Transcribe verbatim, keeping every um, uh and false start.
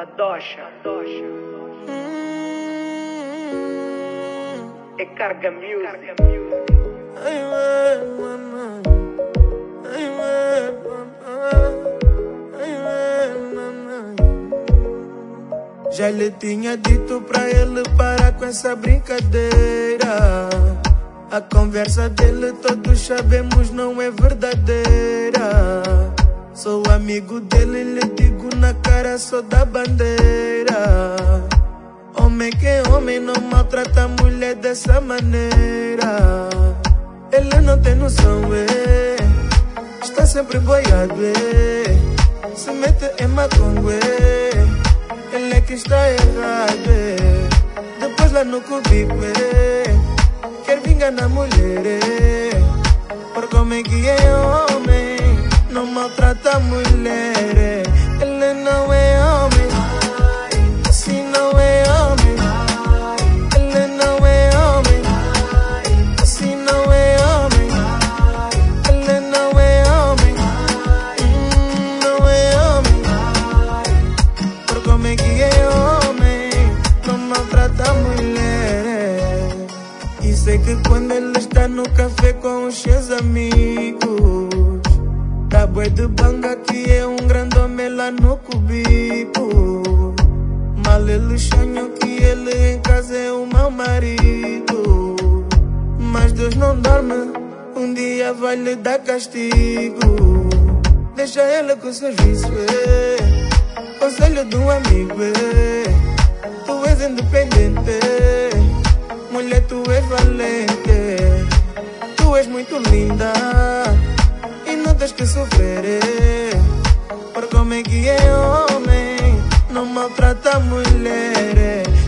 Badocha. É carga music. Já lhe tinha dito pra ele parar com essa brincadeira. A conversa dele todos sabemos não é verdadeira. Sou amigo dele, lhe digo na cara, sou da bandeira. Homem que é homem não maltrata a mulher dessa maneira. Ele não tem noção, é. Está sempre boiado, é. Se mete em macongo, é. Ele é que está errado, é. Depois lá no cubico, é. Quer vingar na mulher, é. Porque homem que é homem não maltrata a mulher, é. Ele não é homem, assim não é homem. Ele não é homem, assim não é homem. Ele não é homem, hum, não é homem. Porque homem que é homem não maltrata a mulher, é. E sei que quando ele está no café com os seus amigos, tá bué de banga que é um grande homem lá no cubico. Mal ele sonha que ele em casa é um mau marido. Mas Deus não dorme, um dia vai lhe dar castigo. Deixa ele com o serviço, é. Conselho de um amigo, é. Tu és independente, é. Mulher, tu és valente. Tu és muito linda e não tens que sofrer, é. Porque homem que é homem não maltrata a mulher, é.